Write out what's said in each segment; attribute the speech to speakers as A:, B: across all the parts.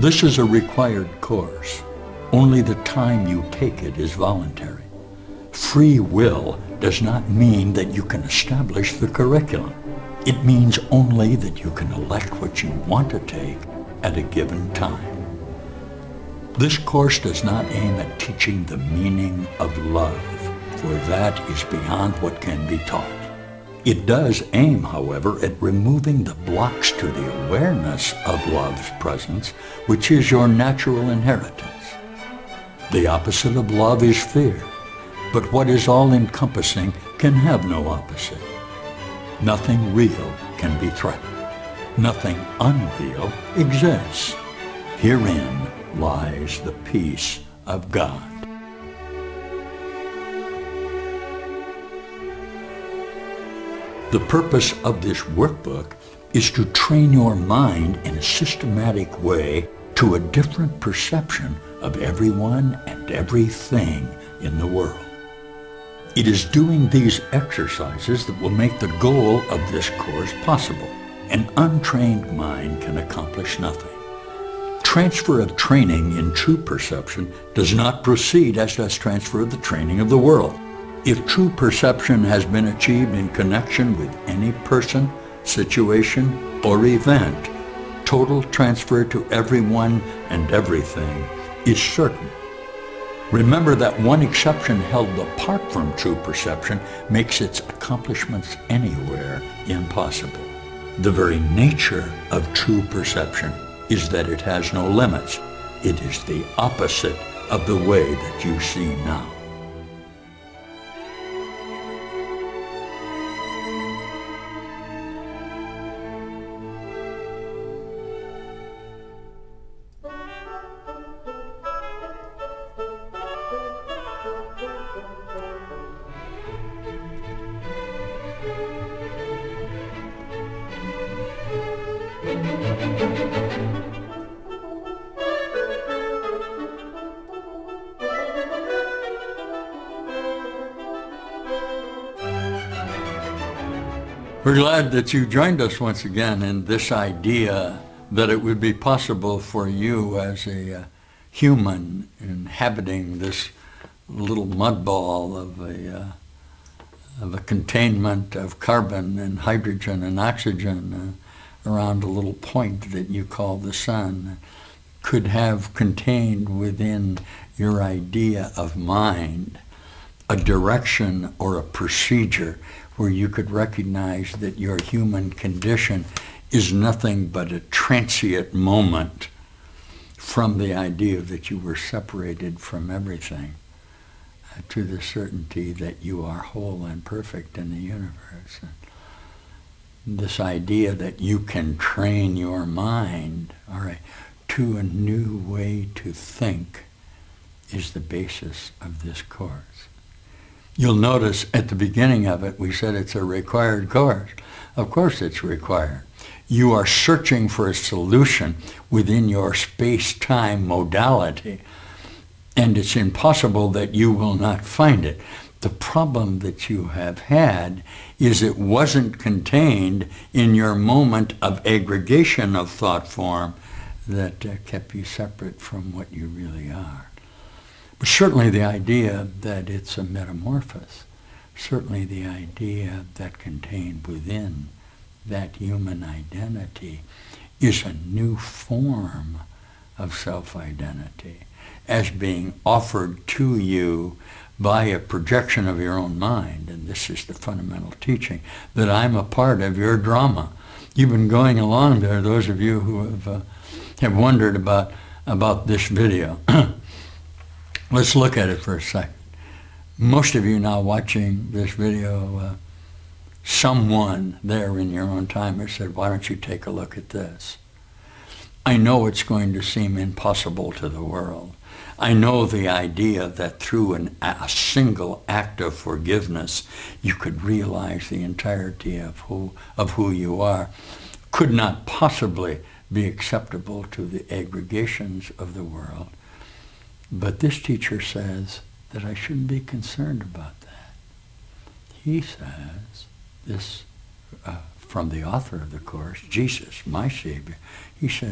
A: This is a required course. Only the time you take it is voluntary. Free will does not mean that you can establish the curriculum. It means only that you can elect what you want to take at a given time. This course does not aim at teaching the meaning of love, for that is beyond what can be taught. It does aim, however, at removing the blocks to the awareness of love's presence, which is your natural inheritance. The opposite of love is fear, but what is all-encompassing can have no opposite. Nothing real can be threatened. Nothing unreal exists. Herein lies the peace of God. The purpose of this workbook is to train your mind in a systematic way to a different perception of everyone and everything in the world. It is doing these exercises that will make the goal of this course possible. An untrained mind can accomplish nothing. Transfer of training in true perception does not proceed as does transfer of the training of the world. If true perception has been achieved in connection with any person, situation, or event, total transfer to everyone and everything is certain. Remember that one exception held apart from true perception makes its accomplishments anywhere impossible. The very nature of true perception is that it has no limits. It is the opposite of the way that you see now. We're glad that you joined us once again in this idea that it would be possible for you as a human inhabiting this little mud ball of a containment of carbon and hydrogen and oxygen around a little point that you call the sun could have contained within your idea of mind a direction or a procedure where you could recognize that your human condition is nothing but a transient moment from the idea that you were separated from everything to the certainty that you are whole and perfect in the universe. And this idea that you can train your mind, all right, to a new way to think is the basis of this course. You'll notice at the beginning of it, we said it's a required course. Of course it's required. You are searching for a solution within your space-time modality, and it's impossible that you will not find it. The problem that you have had is it wasn't contained in your moment of aggregation of thought form that kept you separate from what you really are. But certainly the idea that it's a metamorphosis, certainly the idea that contained within that human identity is a new form of self-identity as being offered to you by a projection of your own mind. And this is the fundamental teaching, that I'm a part of your drama. You've been going along there, those of you who have wondered about this video. Let's look at it for a second. Most of you now watching this video, someone there in your own time has said, why don't you take a look at this? I know it's going to seem impossible to the world. I know the idea that through a single act of forgiveness, you could realize the entirety of who you are, could not possibly be acceptable to the aggregations of the world. But this teacher says that I shouldn't be concerned about that. He says, this from the author of the course, Jesus, my Savior, he says,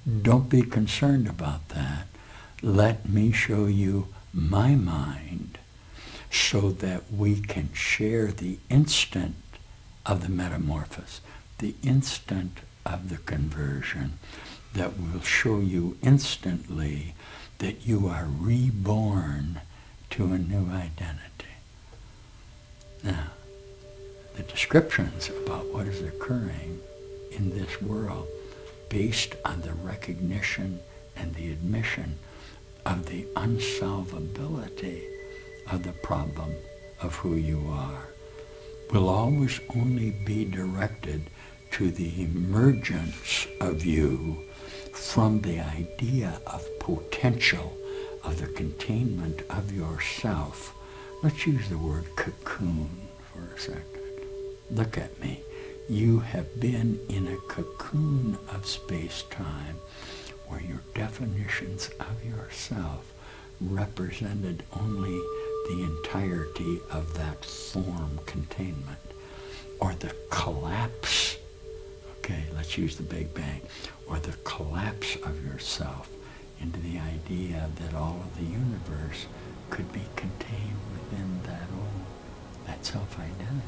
A: Don't be concerned about that. Let me show you my mind so that we can share the instant of the metamorphosis, the instant of the conversion, that will show you instantly that you are reborn to a new identity. Now, the descriptions about what is occurring in this world, based on the recognition and the admission of the unsolvability of the problem of who you are, will always only be directed to the emergence of you from the idea of potential, of the containment of yourself. Let's use the word cocoon for a second. Look at me. You have been in a cocoon of space-time where your definitions of yourself represented only the entirety of that form containment, or the collapse, okay, let's use the Big Bang, or the collapse of yourself into the idea that all of the universe could be contained within that self-identity.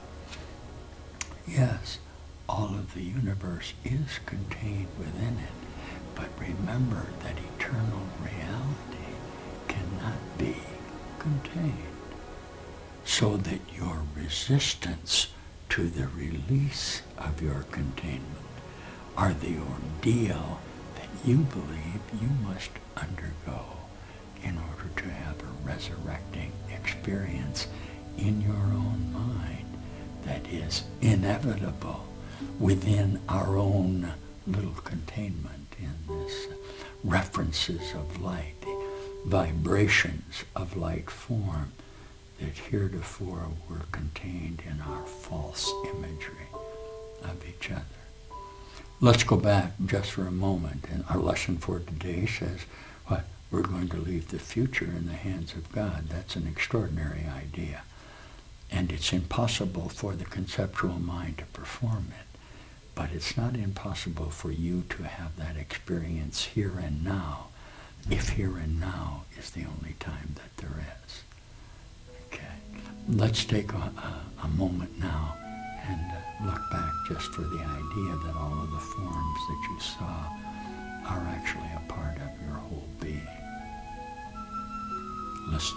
A: Yes, all of the universe is contained within it, but remember that eternal reality cannot be contained, so that your resistance to the release of your containment are the ordeal that you believe you must undergo in order to have a resurrecting experience in your own mind that is inevitable within our own little containment in this references of light, the vibrations of light form that heretofore were contained in our false imagery of each other. Let's go back just for a moment, and our lesson for today says, what? We're going to leave the future in the hands of God. That's an extraordinary idea. And it's impossible for the conceptual mind to perform it. But it's not impossible for you to have that experience here and now, if here and now is the only time that there is. Okay. Let's take a moment now and look back just for the idea that all of the forms that you saw are actually a part of your whole being. Listen.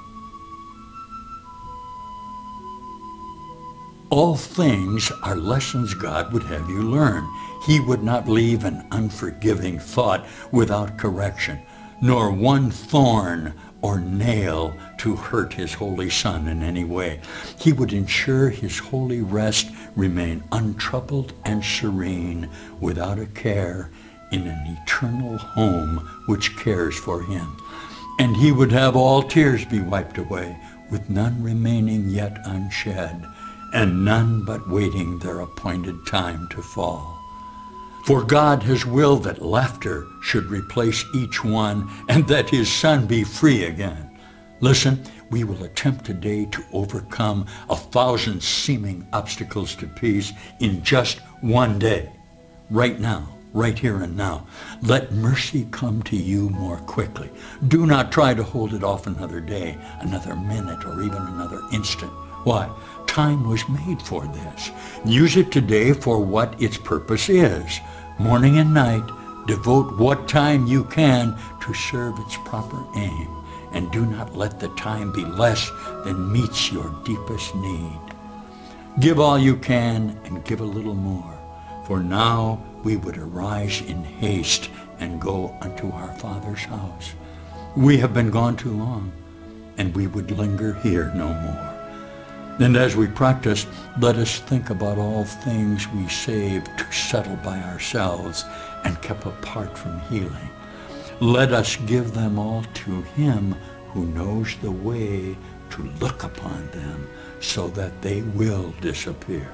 A: All things are lessons God would have you learn. He would not leave an unforgiving thought without correction, nor one thorn or nail to hurt his holy Son in any way. He would ensure his holy rest remain untroubled and serene, without a care, in an eternal home which cares for him. And he would have all tears be wiped away, with none remaining yet unshed, and none but waiting their appointed time to fall. For God has willed that laughter should replace each one, and that his Son be free again. Listen, we will attempt today to overcome 1,000 seeming obstacles to peace in just one day, right now, right here and now. Let mercy come to you more quickly. Do not try to hold it off another day, another minute, or even another instant. Why? Time was made for this. Use it today for what its purpose is. Morning and night, devote what time you can to serve its proper aim, and do not let the time be less than meets your deepest need. Give all you can and give a little more, for now we would arise in haste and go unto our Father's house. We have been gone too long, and we would linger here no more. And as we practice, let us think about all things we saved to settle by ourselves and kept apart from healing. Let us give them all to him who knows the way to look upon them so that they will disappear.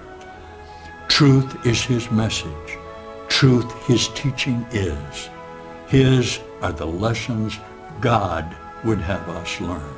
A: Truth is his message. Truth his teaching is. His are the lessons God would have us learn.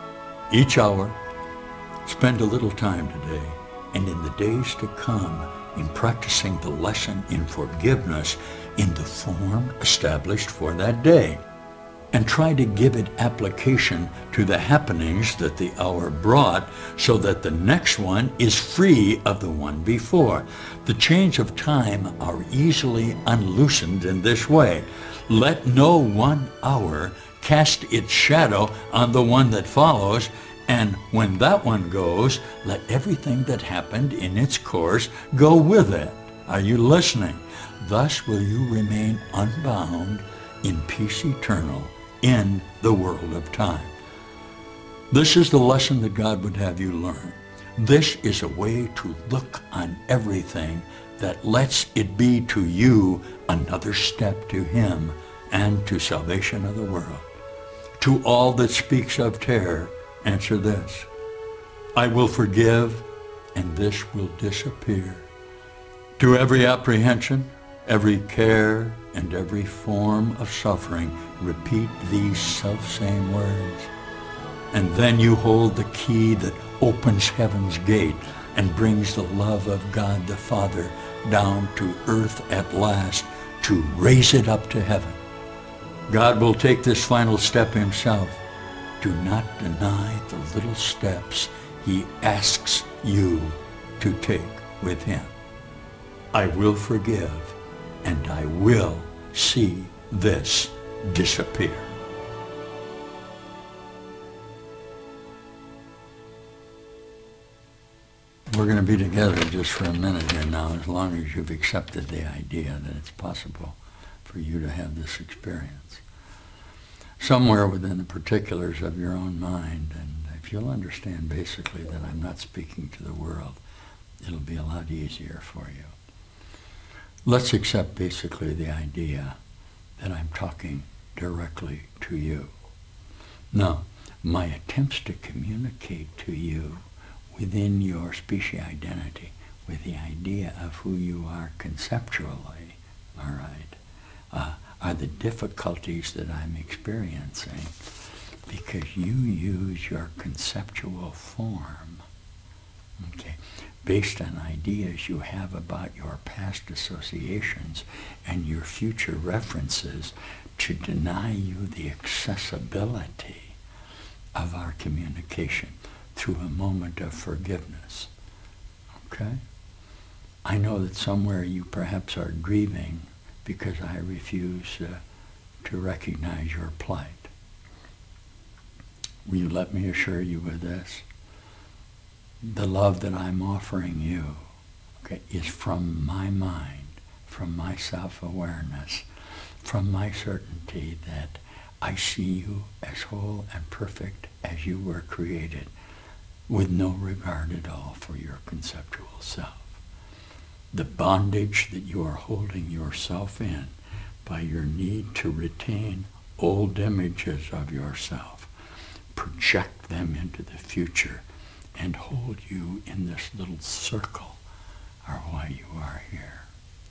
A: Each hour, spend a little time today, and in the days to come, in practicing the lesson in forgiveness in the form established for that day, and try to give it application to the happenings that the hour brought so that the next one is free of the one before. The chains of time are easily unloosened in this way. Let no one hour cast its shadow on the one that follows, and when that one goes, let everything that happened in its course go with it. Are you listening? Thus will you remain unbound in peace eternal in the world of time. This is the lesson that God would have you learn. This is a way to look on everything that lets it be to you another step to Him and to salvation of the world. To all that speaks of terror, answer this: I will forgive, and this will disappear. To every apprehension, every care, and every form of suffering, repeat these self-same words. And then you hold the key that opens heaven's gate and brings the love of God the Father down to earth at last to raise it up to heaven. God will take this final step Himself. Do not deny the little steps He asks you to take with Him. I will forgive, and I will see this disappear. We're going to be together just for a minute here now, as long as you've accepted the idea that it's possible for you to have this experience. Somewhere within the particulars of your own mind, and if you'll understand basically that I'm not speaking to the world, it'll be a lot easier for you. Let's accept basically the idea that I'm talking directly to you. Now, my attempts to communicate to you within your species identity with the idea of who you are conceptually, all right, are the difficulties that I'm experiencing because you use your conceptual form, okay, based on ideas you have about your past associations and your future references to deny you the accessibility of our communication through a moment of forgiveness. Okay? I know that somewhere you perhaps are grieving because I refuse to recognize your plight. Will you let me assure you of this? The love that I'm offering you, okay, is from my mind, from my self-awareness, from my certainty that I see you as whole and perfect as you were created, with no regard at all for your conceptual self. The bondage that you are holding yourself in by your need to retain old images of yourself, project them into the future, and hold you in this little circle are why you are here.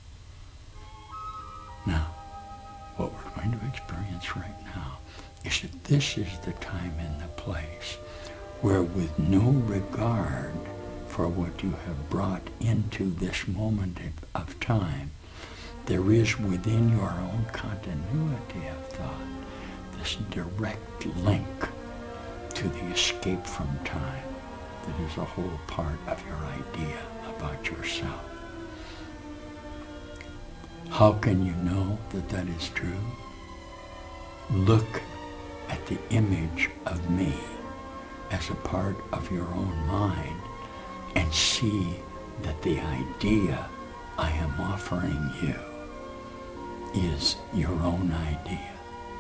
A: Now, what we're going to experience right now is that this is the time and the place where, with no regard for what you have brought into this moment of time, there is within your own continuity of thought this direct link to the escape from time that is a whole part of your idea about yourself. How can you know that that is true? Look at the image of me as a part of your own mind and see that the idea I am offering you is your own idea.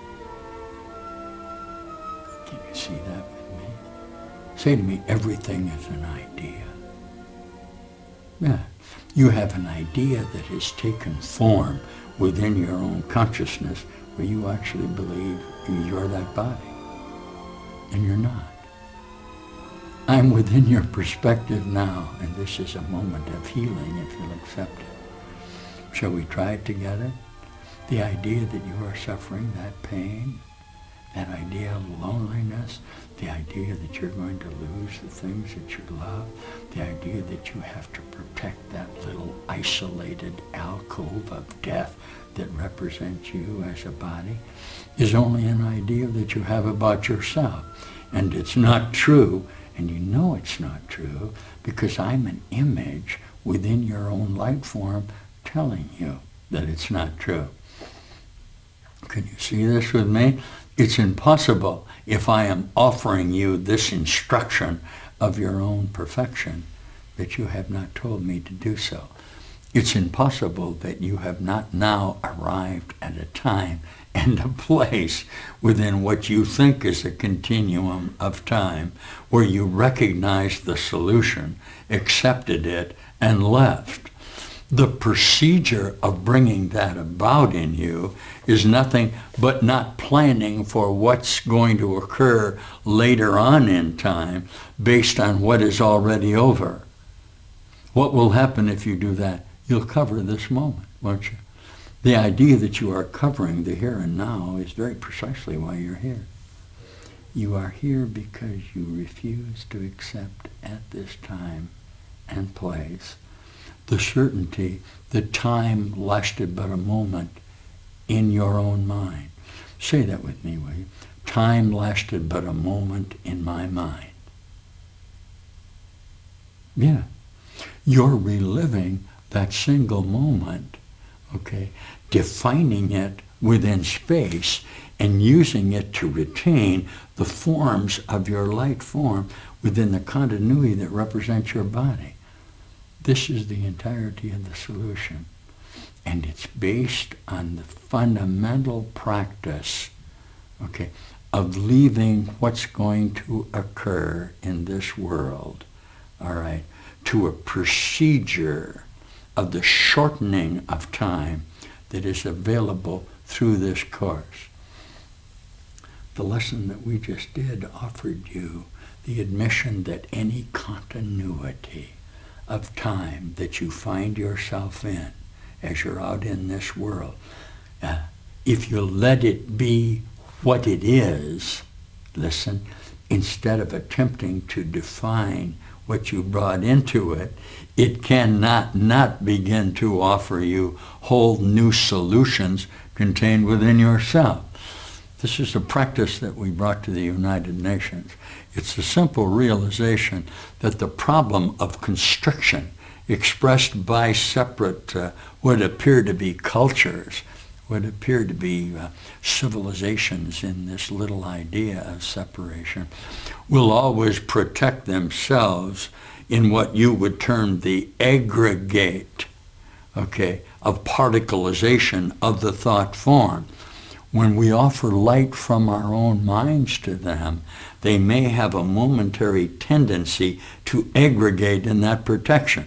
A: Can you see that with me? Say to me, everything is an idea. Yeah. You have an idea that has taken form within your own consciousness where you actually believe you're that body. And you're not. I'm within your perspective now, and this is a moment of healing if you'll accept it. Shall we try it together? The idea that you are suffering that pain, that idea of loneliness, the idea that you're going to lose the things that you love, the idea that you have to protect that little isolated alcove of death that represents you as a body, is only an idea that you have about yourself. And it's not true, and you know it's not true, because I'm an image within your own light form telling you that it's not true. Can you see this with me? It's impossible, if I am offering you this instruction of your own perfection, that you have not told me to do so. It's impossible that you have not now arrived at a time and a place within what you think is a continuum of time where you recognize the solution, accepted it, and left. The procedure of bringing that about in you is nothing but not planning for what's going to occur later on in time based on what is already over. What will happen if you do that? You'll cover this moment, won't you? The idea that you are covering the here and now is very precisely why you're here. You are here because you refuse to accept at this time and place the certainty that time lasted but a moment in your own mind. Say that with me, will you? Time lasted but a moment in my mind. Yeah. You're reliving that single moment, okay, defining it within space and using it to retain the forms of your light form within the continuity that represents your body. This is the entirety of the solution. And it's based on the fundamental practice, okay, of leaving what's going to occur in this world, all right, to a procedure of the shortening of time that is available through this course. The lesson that we just did offered you the admission that any continuity of time that you find yourself in as you're out in this world, if you let it be what it is, listen, instead of attempting to define what you brought into it, it cannot not begin to offer you whole new solutions contained within yourself. This is a practice that we brought to the United Nations. It's a simple realization that the problem of constriction expressed by separate, what appear to be cultures, what appear to be civilizations in this little idea of separation, will always protect themselves in what you would term the aggregate, okay, of particleization of the thought form. When we offer light from our own minds to them, they may have a momentary tendency to aggregate in that protection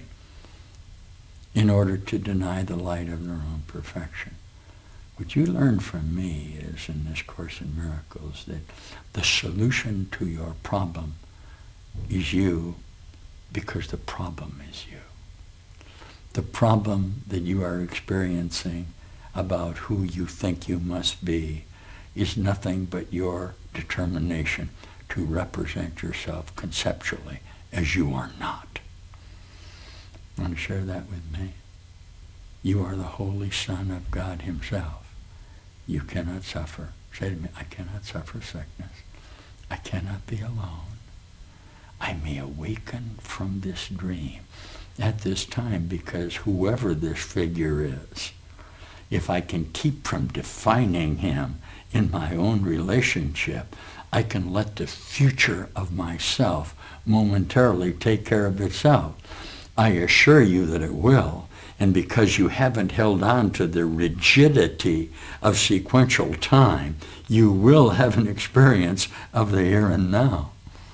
A: in order to deny the light of their own perfection. What you learn from me is, in this Course in Miracles, that the solution to your problem is you, because the problem is you. The problem that you are experiencing about who you think you must be is nothing but your determination to represent yourself conceptually as you are not. Want to share that with me? You are the Holy Son of God Himself. You cannot suffer. Say to me, I cannot suffer sickness. I cannot be alone. I may awaken from this dream at this time because whoever this figure is, if I can keep from defining him in my own relationship, I can let the future of myself momentarily take care of itself. I assure you that it will, and because you haven't held on to the rigidity of sequential time, you will have an experience of the here and now.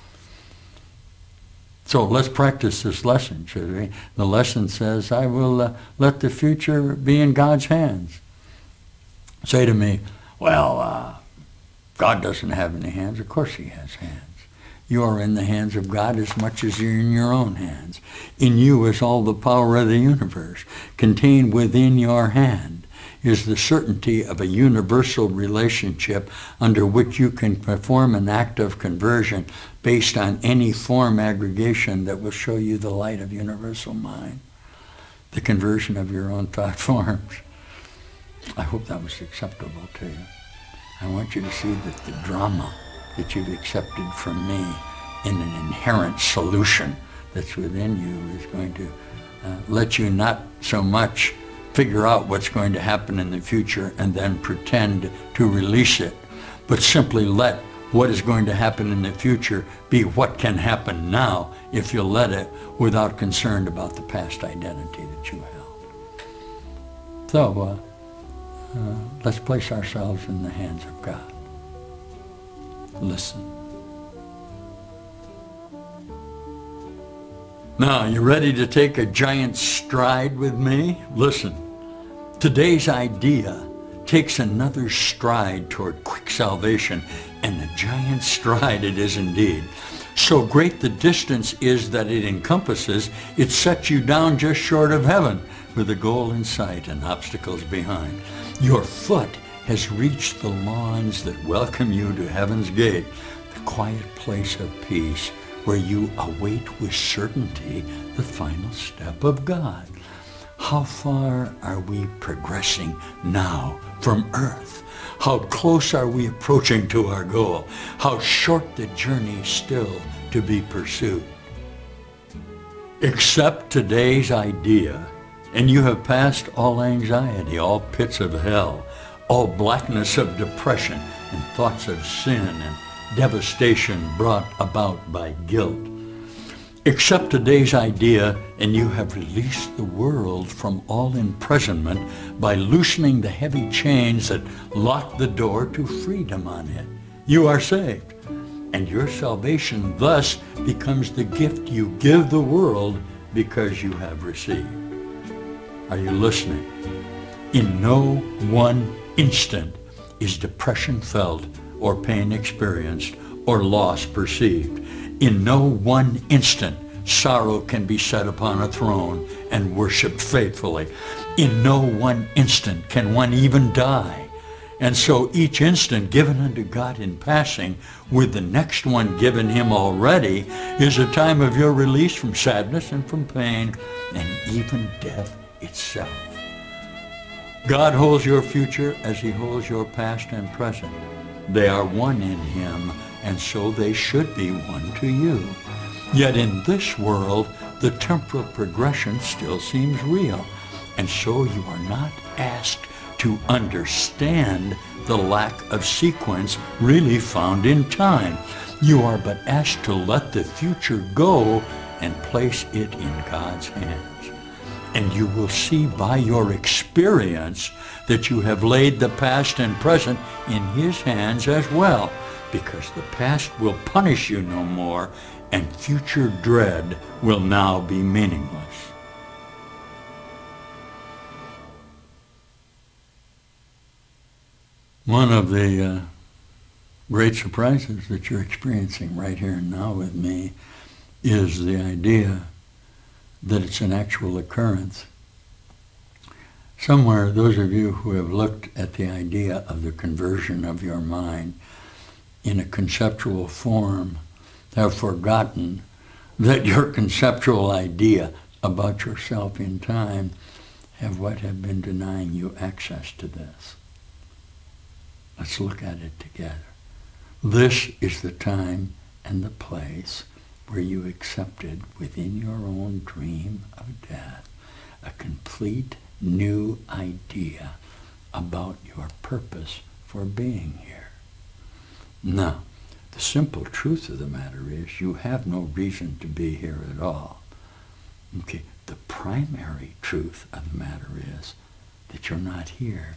A: So let's practice this lesson, should we? The lesson says, I will let the future be in God's hands. Say to me, well, God doesn't have any hands. Of course He has hands. You are in the hands of God as much as you're in your own hands. In you is all the power of the universe. Contained within your hand is the certainty of a universal relationship under which you can perform an act of conversion based on any form aggregation that will show you the light of universal mind, the conversion of your own thought forms. I hope that was acceptable to you. I want you to see that the drama that you've accepted from me in an inherent solution that's within you is going to let you not so much figure out what's going to happen in the future and then pretend to release it, but simply let what is going to happen in the future be what can happen now if you let it, without concern about the past identity that you held. So let's place ourselves in the hands of God. Listen. Now, you ready to take a giant stride with me? Listen, today's idea takes another stride toward quick salvation, and a giant stride it is indeed. So great the distance is that it encompasses, it sets you down just short of heaven, with a goal in sight and obstacles behind. Your foot has reached the lawns that welcome you to heaven's gate, the quiet place of peace, where you await with certainty the final step of God. How far are we progressing now from earth? How close are we approaching to our goal? How short the journey still to be pursued? Accept today's idea, and you have passed all anxiety, all pits of hell, all blackness of depression, and thoughts of sin and devastation brought about by guilt. Accept today's idea, and you have released the world from all imprisonment by loosening the heavy chains that lock the door to freedom on it. You are saved, and your salvation thus becomes the gift you give the world because you have received. Are you listening? In no one instant is depression felt, or pain experienced, or loss perceived. In no one instant, sorrow can be set upon a throne and worshipped faithfully. In no one instant can one even die. And so each instant given unto God in passing, with the next one given him already, is a time of your release from sadness and from pain, and even death itself. God holds your future as he holds your past and present. They are one in him, and so they should be one to you. Yet in this world, the temporal progression still seems real, and so you are not asked to understand the lack of sequence really found in time. You are but asked to let the future go and place it in God's hands. And you will see by your experience that you have laid the past and present in his hands as well, because the past will punish you no more, and future dread will now be meaningless. One of the great surprises that you're experiencing right here and now with me is the idea that it's an actual occurrence. Somewhere, those of you who have looked at the idea of the conversion of your mind in a conceptual form have forgotten that your conceptual idea about yourself in time have been denying you access to this. Let's look at it together. This is the time and the place where you accepted within your own dream of death a complete new idea about your purpose for being here. Now, the simple truth of the matter is you have no reason to be here at all. Okay, the primary truth of the matter is that you're not here.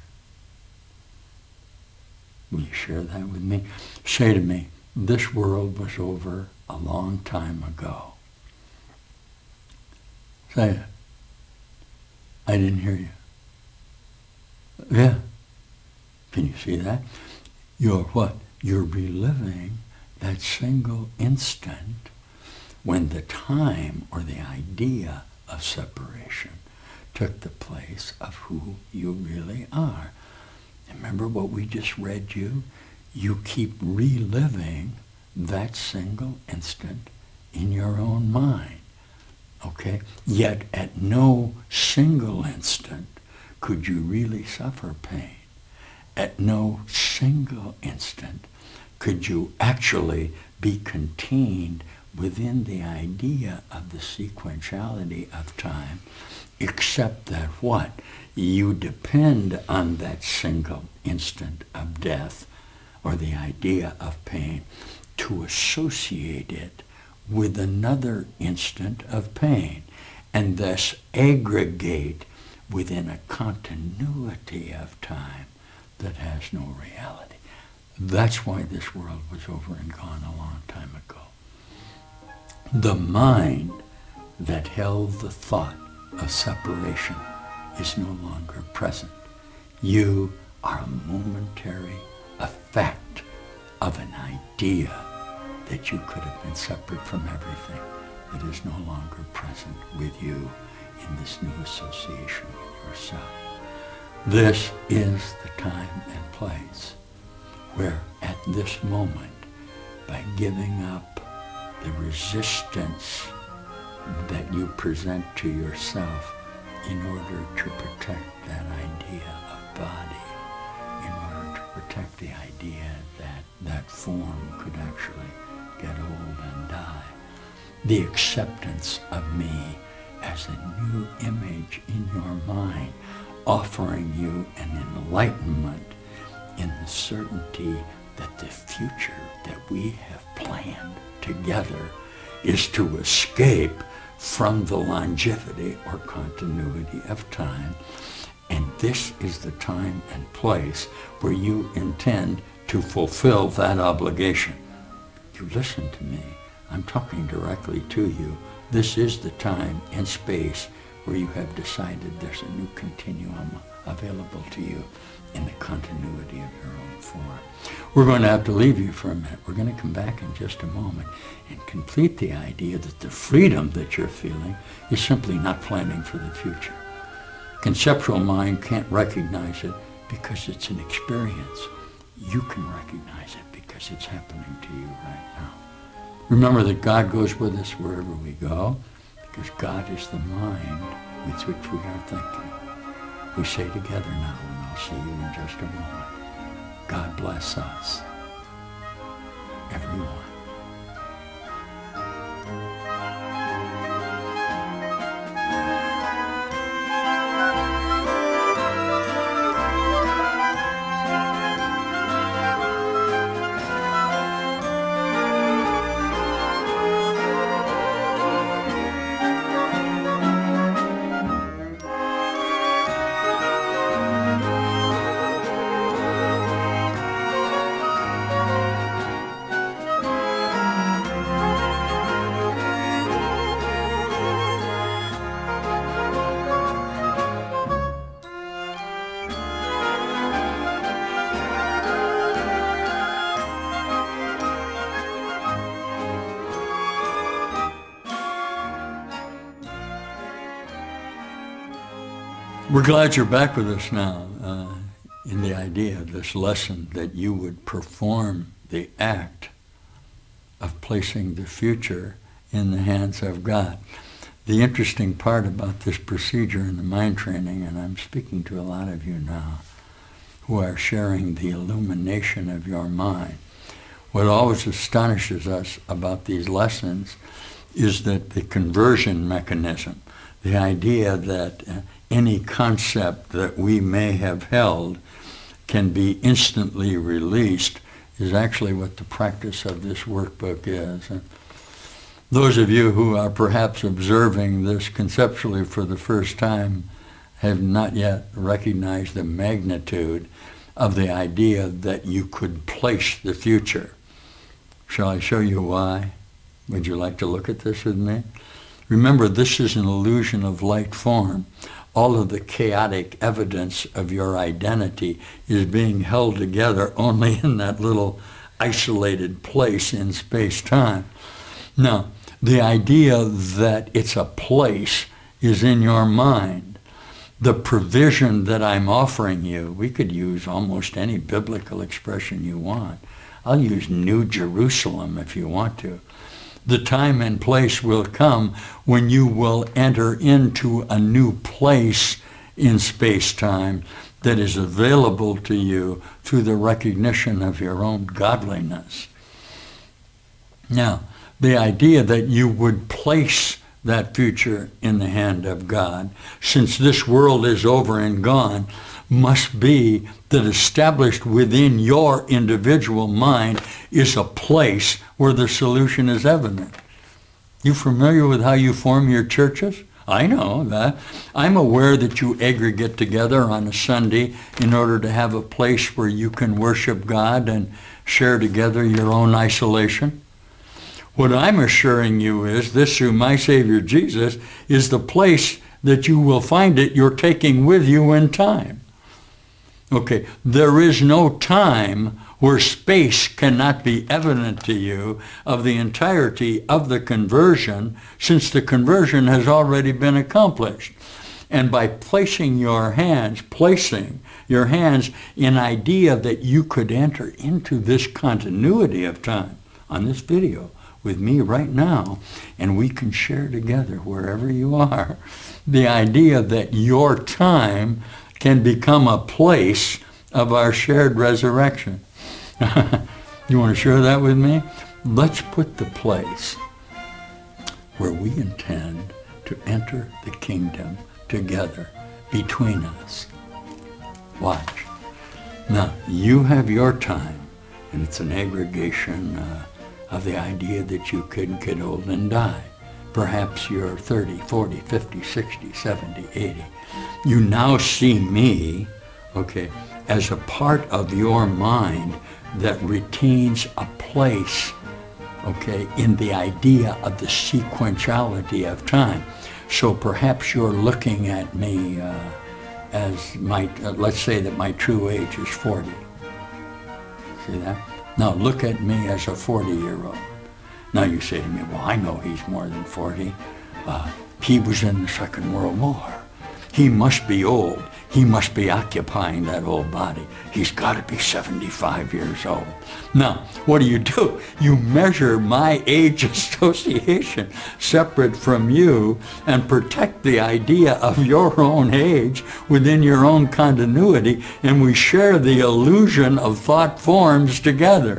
A: Will you share that with me? Say to me, this world was over a long time ago. Say it. I didn't hear you. Yeah. Can you see that? You're what? You're reliving that single instant when the time or the idea of separation took the place of who you really are. Remember what we just read you? You keep reliving that single instant in your own mind. Okay? Yet at no single instant could you really suffer pain. At no single instant could you actually be contained within the idea of the sequentiality of time, except that what? You depend on that single instant of death or the idea of pain to associate it with another instant of pain, and thus aggregate within a continuity of time that has no reality. That's why this world was over and gone a long time ago. The mind that held the thought of separation is no longer present. You are a momentary effect of an idea that you could have been separate from everything that is no longer present with you in this new association with yourself. This is the time and place where at this moment, by giving up the resistance that you present to yourself in order to protect that idea of body, in order to protect the idea that that form could actually get old and die, the acceptance of me as a new image in your mind, offering you an enlightenment in the certainty that the future that we have planned together is to escape from the longevity or continuity of time. And this is the time and place where you intend to fulfill that obligation. You listen to me. I'm talking directly to you. This is the time and space where you have decided there's a new continuum available to you in the continuity of your own form. We're going to have to leave you for a minute. We're going to come back in just a moment and complete the idea that the freedom that you're feeling is simply not planning for the future. Conceptual mind can't recognize it because it's an experience. You can recognize it because it's happening to you right now. Remember that God goes with us wherever we go, because God is the mind with which we are thinking. We say together now, and I'll see you in just a moment. God bless us, everyone. We're glad you're back with us now in the idea of this lesson that you would perform the act of placing the future in the hands of God. The interesting part about this procedure in the mind training, and I'm speaking to a lot of you now who are sharing the illumination of your mind, what always astonishes us about these lessons is that the conversion mechanism, the idea that any concept that we may have held can be instantly released, is actually what the practice of this workbook is. And those of you who are perhaps observing this conceptually for the first time have not yet recognized the magnitude of the idea that you could place the future. Shall I show you why? Would you like to look at this with me? Remember, this is an illusion of light form. All of the chaotic evidence of your identity is being held together only in that little isolated place in space-time. Now, the idea that it's a place is in your mind. the provision that I'm offering you, we could use almost any biblical expression you want. I'll use New Jerusalem if you want to. The time and place will come when you will enter into a new place in space-time that is available to you through the recognition of your own godliness. Now, the idea that you would place that future in the hand of God, since this world is over and gone, must be that established within your individual mind is a place where the solution is evident. You familiar with how you form your churches? I know that. I'm aware that you aggregate together on a Sunday in order to have a place where you can worship God and share together your own isolation. What I'm assuring you is this through my Savior Jesus is the place that you will find it you're taking with you in time. Okay, there is no time where space cannot be evident to you of the entirety of the conversion, since the conversion has already been accomplished. And by placing your hands in idea that you could enter into this continuity of time on this video with me right now, and we can share together wherever you are, the idea that your time can become a place of our shared resurrection. You want to share that with me? Let's put the place where we intend to enter the kingdom together between us. Watch. Now, you have your time, and it's an aggregation of the idea that you could get old and die. Perhaps you're 30, 40, 50, 60, 70, 80. You now see me, okay, as a part of your mind that retains a place, okay, in the idea of the sequentiality of time. So perhaps you're looking at me as my, let's say that my true age is 40. See that? Now look at me as a 40-year-old. Now you say to me, well, I know he's more than 40. He was in the Second World War. He must be old. He must be occupying that old body. He's got to be 75 years old. Now, what do? You measure my age association separate from you and protect the idea of your own age within your own continuity, and we share the illusion of thought forms together.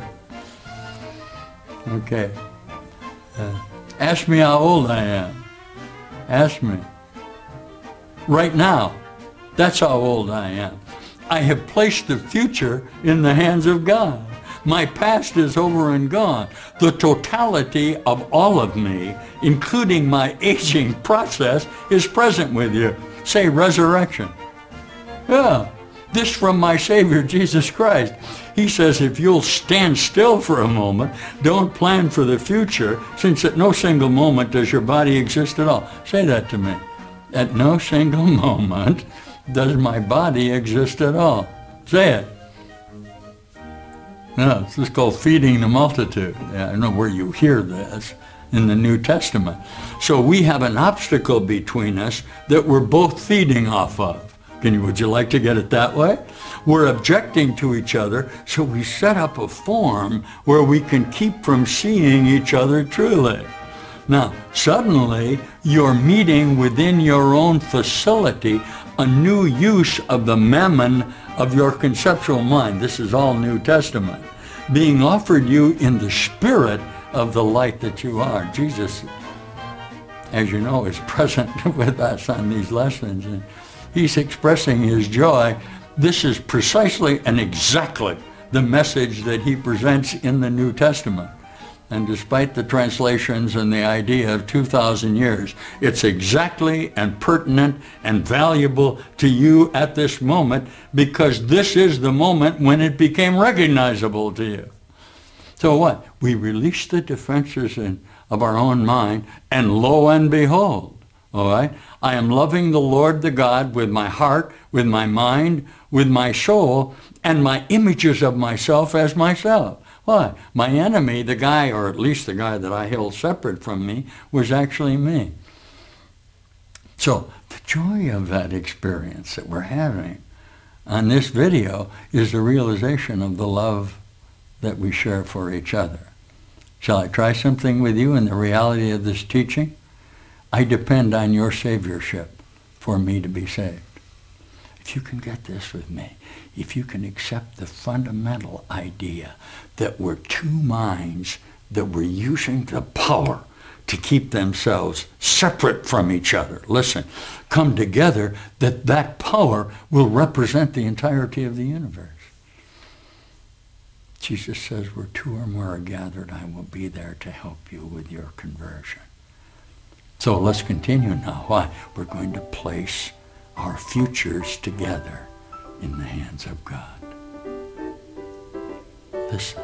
A: Okay. Ask me how old I am. Ask me. Right now. That's how old I am. I have placed the future in the hands of God. My past is over and gone. The totality of all of me, including my aging process, is present with you. Say resurrection. Yeah, this from my Savior Jesus Christ. He says if you'll stand still for a moment, don't plan for the future, since at no single moment does your body exist at all. Say that to me. At no single moment does my body exist at all. Say it. No, this is called feeding the multitude. Yeah, I don't know where you hear this in the New Testament. So we have an obstacle between us that we're both feeding off of. Would you like to get it that way? We're objecting to each other, so we set up a form where we can keep from seeing each other truly. Now, suddenly, you're meeting within your own facility a new use of the mammon of your conceptual mind. This is all New Testament. Being offered you in the spirit of the light that you are. Jesus, as you know, is present with us on these lessons, and he's expressing his joy. This is precisely and exactly the message that he presents in the New Testament. And despite the translations and the idea of 2,000 years, it's exactly and pertinent and valuable to you at this moment, because this is the moment when it became recognizable to you. So what? We release the defenses of our own mind, and lo and behold, all right, I am loving the Lord the God with my heart, with my mind, with my soul, and my images of myself as myself. Why? My enemy, the guy, or at least the guy that I held separate from me, was actually me. So the joy of that experience that we're having on this video is the realization of the love that we share for each other. Shall I try something with you in the reality of this teaching? I depend on your saviorship for me to be saved. If you can get this with me, if you can accept the fundamental idea that we're two minds that were using the power to keep themselves separate from each other, listen, come together, that power will represent the entirety of the universe. Jesus says, where two or more are gathered, I will be there to help you with your conversion. So let's continue now. Why? We're going to place our futures together in the hands of God. Listen.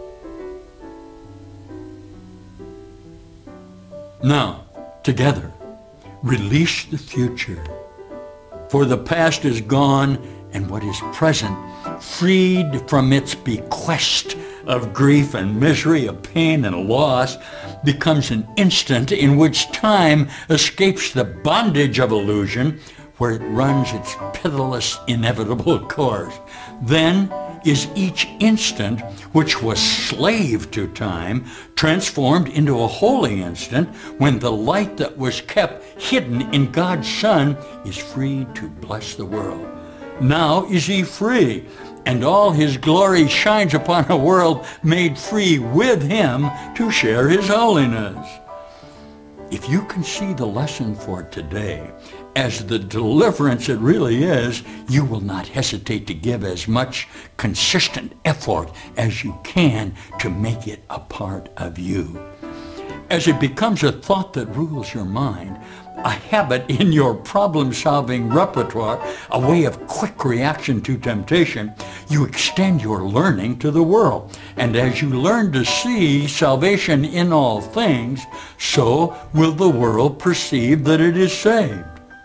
A: Now, together, release the future. For the past is gone, and what is present, freed from its bequest of grief and misery, of pain and loss, becomes an instant in which time escapes the bondage of illusion, where it runs its pitiless, inevitable course. Then is each instant, which was slave to time, transformed into a holy instant, when the light that was kept hidden in God's Son is free to bless the world. Now is he free, and all his glory shines upon a world made free with him to share his holiness. If you can see the lesson for today as the deliverance it really is, you will not hesitate to give as much consistent effort as you can to make it a part of you. As it becomes a thought that rules your mind, a habit in your problem-solving repertoire, a way of quick reaction to temptation, you extend your learning to the world. And as you learn to see salvation in all things, so will the world perceive that it is saved.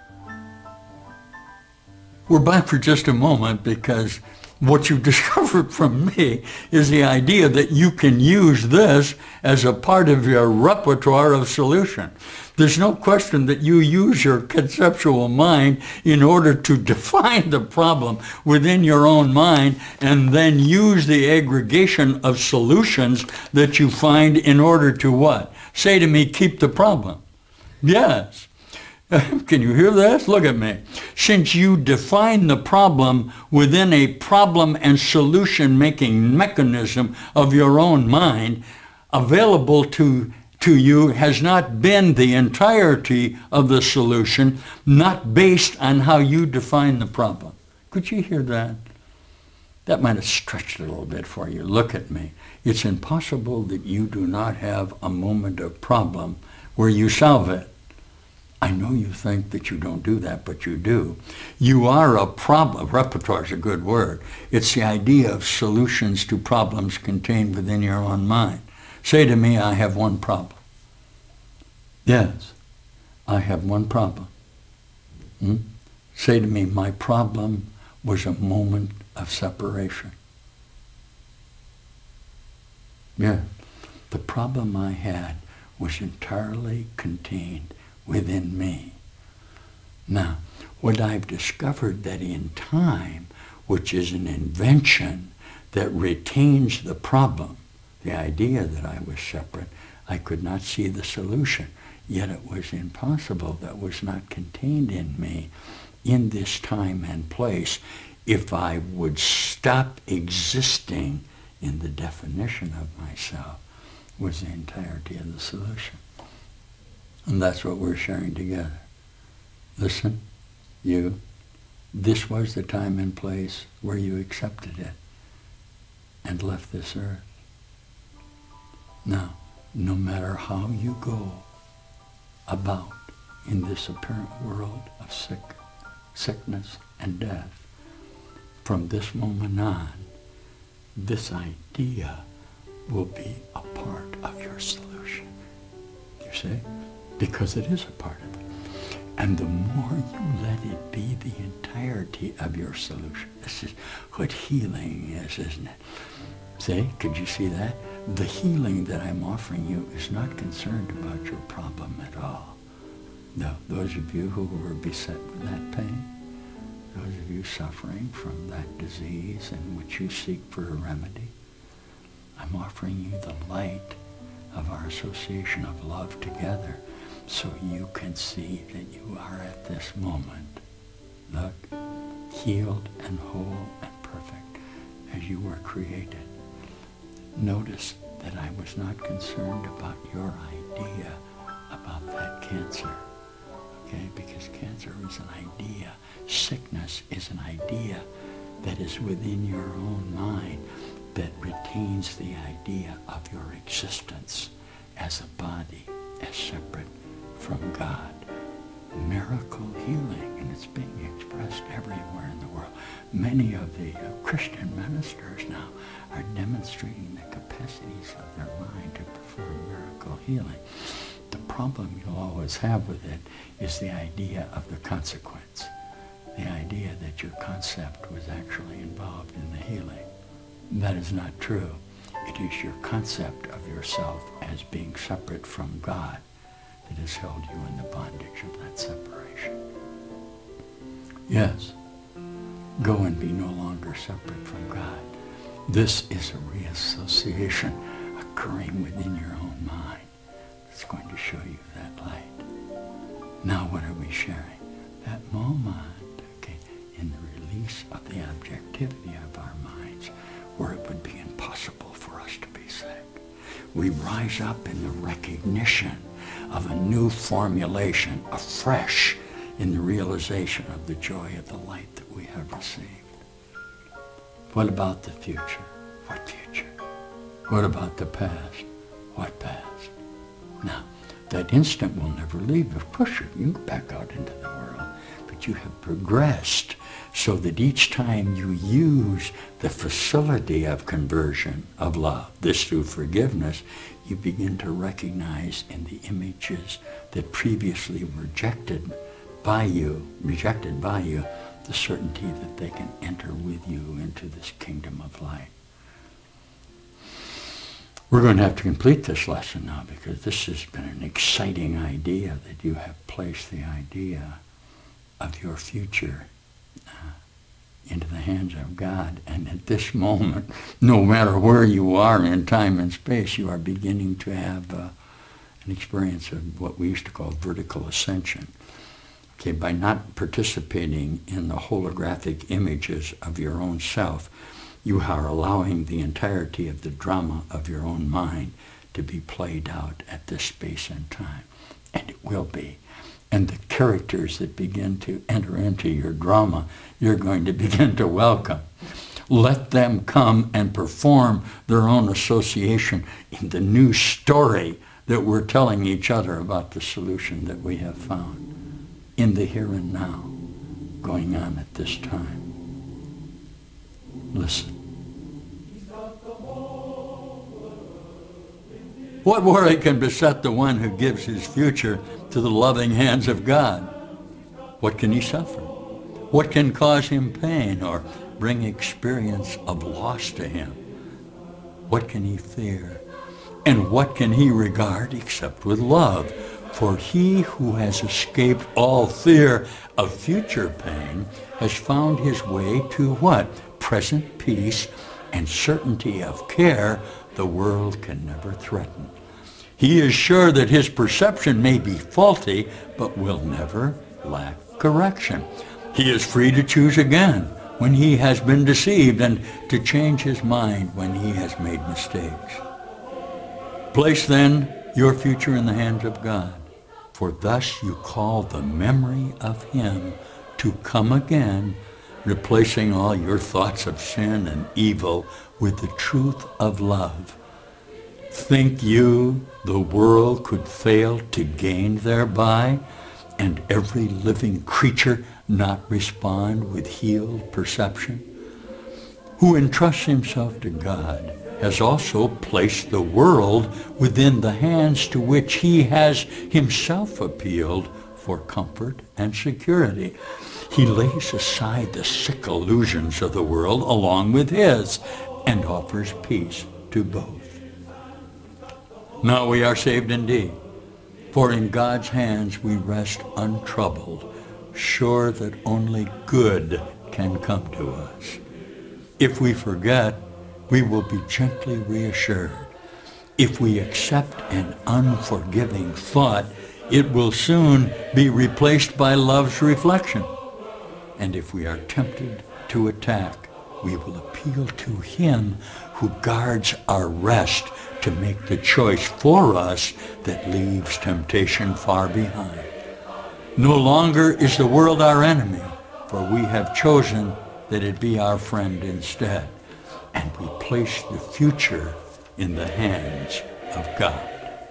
A: We're back for just a moment because what you've discovered from me is the idea that you can use this as a part of your repertoire of solution. There's no question that you use your conceptual mind in order to define the problem within your own mind and then use the aggregation of solutions that you find in order to what? Say to me, keep the problem. Yes. Can you hear this? Look at me. Since you define the problem within a problem and solution making mechanism of your own mind, available to you has not been the entirety of the solution, not based on how you define the problem. Could you hear that? That might have stretched it a little bit for you. Look at me. It's impossible that you do not have a moment of problem where you solve it. I know you think that you don't do that, but you do. You are a problem. Repertoire is a good word. It's the idea of solutions to problems contained within your own mind. Say to me, I have one problem. Yes, I have one problem. Say to me, my problem was a moment of separation. Yeah, the problem I had was entirely contained within me. Now, what I've discovered that in time, which is an invention that retains the problem, the idea that I was separate, I could not see the solution. Yet it was impossible, that was not contained in me in this time and place if I would stop existing in the definition of myself was the entirety of the solution. And that's what we're sharing together. Listen, you, this was the time and place where you accepted it and left this earth. Now, no matter how you go about in this apparent world of sickness and death, from this moment on, this idea will be a part of your solution. You see? Because it is a part of it. And the more you let it be the entirety of your solution, this is what healing is, isn't it? See, could you see that? The healing that I'm offering you is not concerned about your problem at all. Those of you who were beset with that pain, those of you suffering from that disease in which you seek for a remedy, I'm offering you the light of our association of love together so you can see that you are at this moment, look, healed and whole and perfect as you were created. Notice that I was not concerned about your idea about that cancer, okay? Because cancer is an idea. Sickness is an idea that is within your own mind that retains the idea of your existence as a body, as separate from God. Miracle healing, and it's being expressed everywhere in the world. Many of the Christian ministers now are demonstrating the capacities of their mind to perform miracle healing. The problem you'll always have with it is the idea of the consequence, the idea that your concept was actually involved in the healing. That is not true. It is your concept of yourself as being separate from God that has held you in the bondage of that separation. Yes, go and be no longer separate from God. This is a reassociation occurring within your own mind. It's going to show you that light. Now what are we sharing? That moment, okay, in the release of the objectivity of our minds, where it would be impossible for us to be sick. We rise up in the recognition of a new formulation, afresh in the realization of the joy of the light that we have received. What about the future? What future? What about the past? What past? Now, that instant will never leave. Of course, you can go back out into the world, but you have progressed so that each time you use the facility of conversion, of love, this through forgiveness, you begin to recognize in the images that previously rejected by you, the certainty that they can enter with you into this kingdom of light. We're going to have to complete this lesson now because this has been an exciting idea that you have placed the idea of your future into the hands of God. And at this moment, no matter where you are in time and space, you are beginning to have an experience of what we used to call vertical ascension. Okay, by not participating in the holographic images of your own self, you are allowing the entirety of the drama of your own mind to be played out at this space and time. And it will be. And the characters that begin to enter into your drama, you're going to begin to welcome. Let them come and perform their own association in the new story that we're telling each other about the solution that we have found in the here and now, going on at this time. Listen. What worry can beset the one who gives his future to the loving hands of God? What can he suffer? What can cause him pain or bring experience of loss to him? What can he fear? And what can he regard except with love? For he who has escaped all fear of future pain has found his way to what? Present peace and certainty of care the world can never threaten. He is sure that his perception may be faulty, but will never lack correction. He is free to choose again when he has been deceived and to change his mind when he has made mistakes. Place then your future in the hands of God, for thus you call the memory of him to come again, replacing all your thoughts of sin and evil with the truth of love. Think you the world could fail to gain thereby, and every living creature not respond with healed perception? Who entrusts himself to God has also placed the world within the hands to which he has himself appealed for comfort and security. He lays aside the sick illusions of the world along with his and offers peace to both. Now we are saved indeed, For in God's hands we rest untroubled, sure that only good can come to us. If we forget, we will be gently reassured. If we accept an unforgiving thought, it will soon be replaced by love's reflection. And if we are tempted to attack, we will appeal to him who guards our rest to make the choice for us that leaves temptation far behind. No longer is the world our enemy, for we have chosen that it be our friend instead, and we place the future in the hands of God.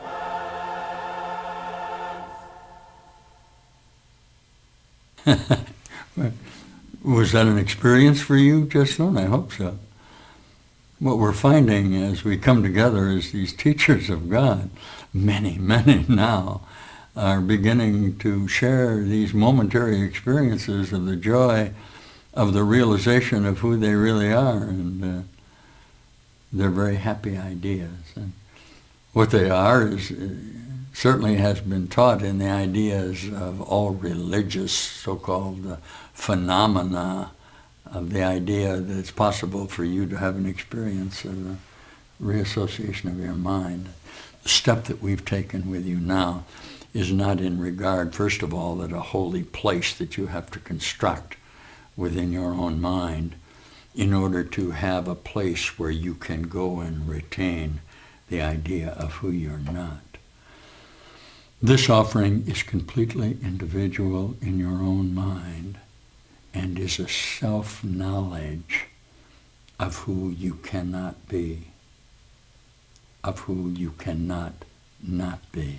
A: Was that an experience for you just then? I hope so. What we're finding as we come together as these teachers of God, many now, are beginning to share these momentary experiences of the joy of the realization of who they really are, and they're very happy ideas. And what they are is certainly has been taught in the ideas of all religious so-called phenomena, of the idea that it's possible for you to have an experience of a reassociation of your mind. The step that we've taken with you now is not in regard, first of all, that a holy place that you have to construct within your own mind in order to have a place where you can go and retain the idea of who you're not. This offering is completely individual in your own mind and is a self-knowledge of who you cannot be, of who you cannot not be.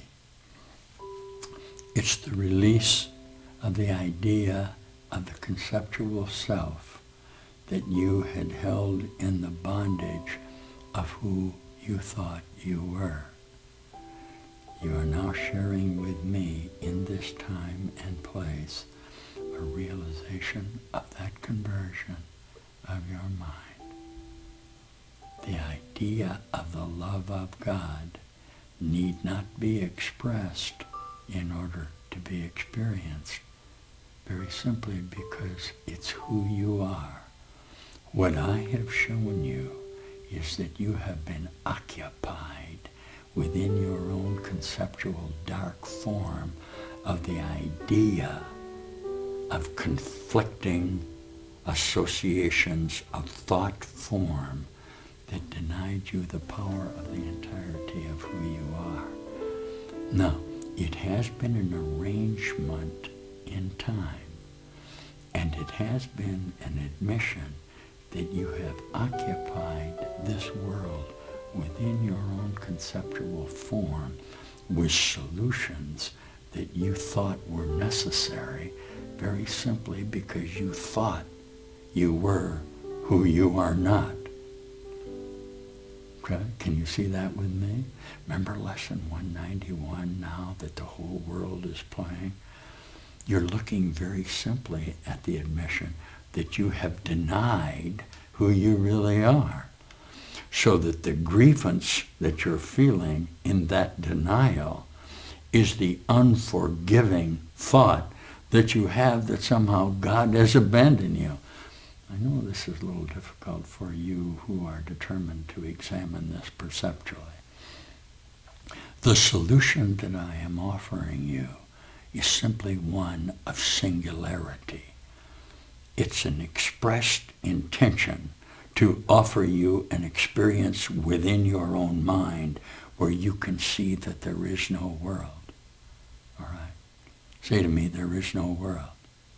A: It's the release of the idea of the conceptual self that you had held in the bondage of who you thought you were. You are now sharing with me in this time and place a realization of that conversion of your mind. The idea of the love of God need not be expressed in order to be experienced, very simply because it's who you are. What I have shown you is that you have been occupied within your own conceptual dark form of the idea of conflicting associations of thought form that denied you the power of the entirety of who you are. Now, it has been an arrangement in time, and it has been an admission that you have occupied this world within your own conceptual form with solutions that you thought were necessary, very simply because you thought you were who you are not. Okay? Can you see that with me? Remember lesson 191 now that the whole world is playing? You're looking very simply at the admission that you have denied who you really are. So that the grievance that you're feeling in that denial is the unforgiving thought that you have that somehow God has abandoned you. I know this is a little difficult for you who are determined to examine this perceptually. The solution that I am offering you is simply one of singularity. It's an expressed intention to offer you an experience within your own mind where you can see that there is no world. All right? Say to me, there is no world.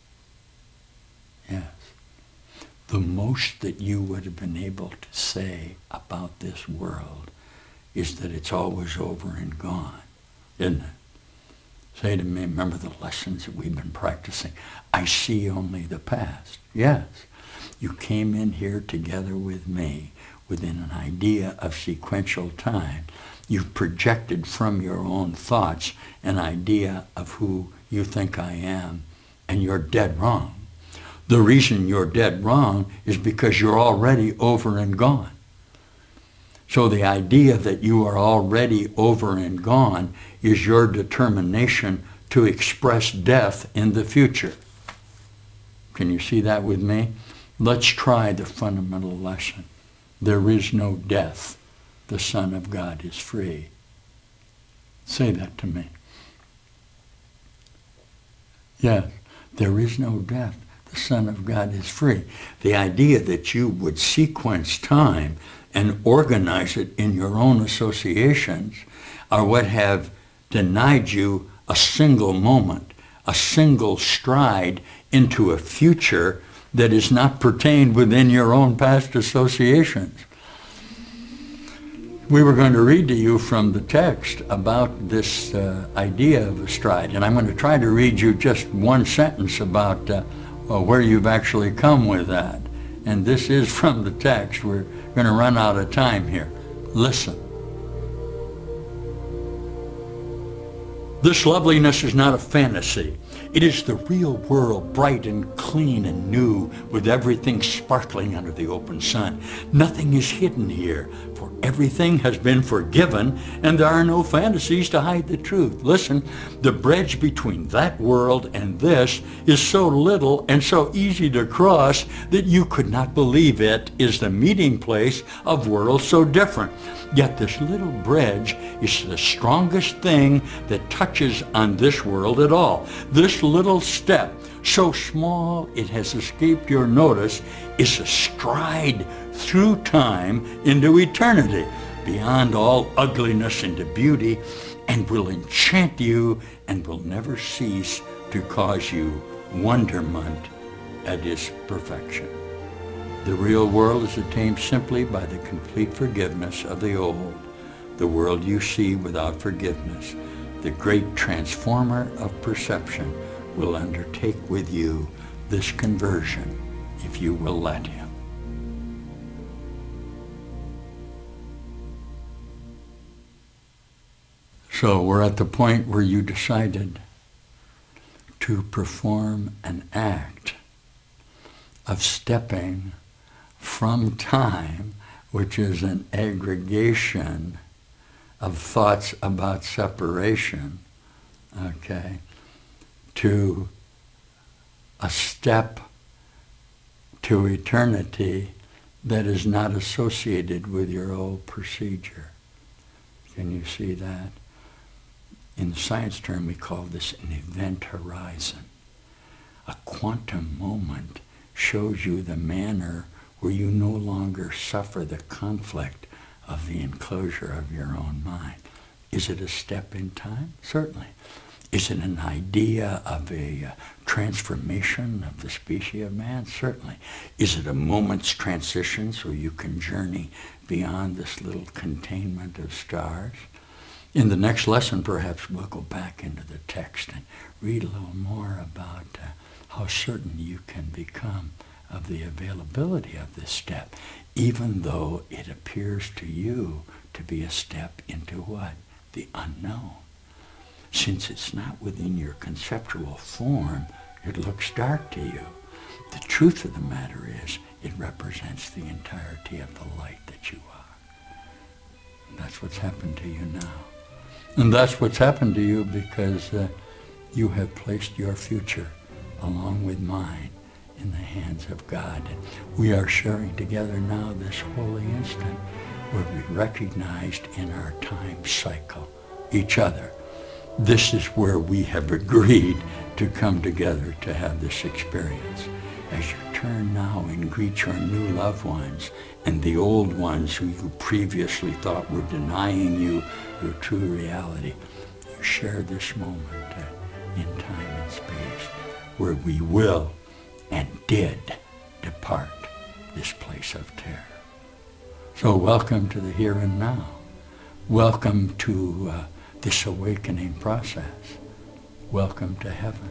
A: Yes. The most that you would have been able to say about this world is that it's always over and gone, isn't it? Say to me, remember the lessons that we've been practicing? I see only the past. Yes. You came in here together with me within an idea of sequential time. You've projected from your own thoughts an idea of who you think I am, and you're dead wrong. The reason you're dead wrong is because you're already over and gone. So the idea that you are already over and gone is your determination to express death in the future. Can you see that with me? Let's try the fundamental lesson. There is no death. The Son of God is free. Say that to me. Yes, there is no death. The Son of God is free. The idea that you would sequence time and organize it in your own associations are what have denied you a single moment, a single stride into a future that is not pertained within your own past associations. We were going to read to you from the text about this idea of a stride, and I'm going to try to read you just one sentence about where you've actually come with that. And this is from the text. We're going to run out of time here. Listen. This loveliness is not a fantasy. It is the real world, bright and clean and new, with everything sparkling under the open sun. Nothing is hidden here, for everything has been forgiven, and there are no fantasies to hide the truth. Listen, the bridge between that world and this is so little and so easy to cross that you could not believe it is the meeting place of worlds so different. Yet this little bridge is the strongest thing that touches on this world at all. This little step, so small it has escaped your notice, is a stride through time into eternity, beyond all ugliness into beauty, and will enchant you and will never cease to cause you wonderment at its perfection. The real world is attained simply by the complete forgiveness of the old. The world you see without forgiveness, the great transformer of perception, will undertake with you this conversion if you will let him. So we're at the point where you decided to perform an act of stepping from time, which is an aggregation of thoughts about separation, okay, to a step to eternity that is not associated with your old procedure. Can you see that? In the science term, we call this an event horizon. A quantum moment shows you the manner where you no longer suffer the conflict of the enclosure of your own mind. Is it a step in time? Certainly. Is it an idea of a transformation of the species of man? Certainly. Is it a moment's transition so you can journey beyond this little containment of stars? In the next lesson, perhaps we'll go back into the text and read a little more about how certain you can become of the availability of this step, even though it appears to you to be a step into what? The unknown. Since it's not within your conceptual form, it looks dark to you. The truth of the matter is, it represents the entirety of the light that you are. And that's what's happened to you now. And that's what's happened to you because you have placed your future, along with mine, in the hands of God. And we are sharing together now this holy instant where we recognized in our time cycle each other. This is where we have agreed to come together to have this experience. As you turn now and greet your new loved ones and the old ones who you previously thought were denying you your true reality, you share this moment in time and space where we will and did depart this place of terror. So welcome to the here and now. Welcome to this awakening process. Welcome to heaven.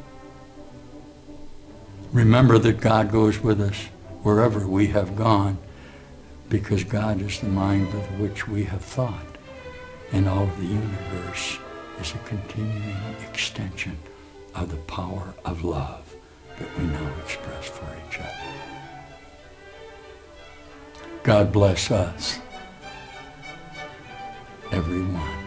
A: Remember that God goes with us wherever we have gone, because God is the mind with which we have thought, and all of the universe is a continuing extension of the power of love that we now express for each other. God bless us, everyone.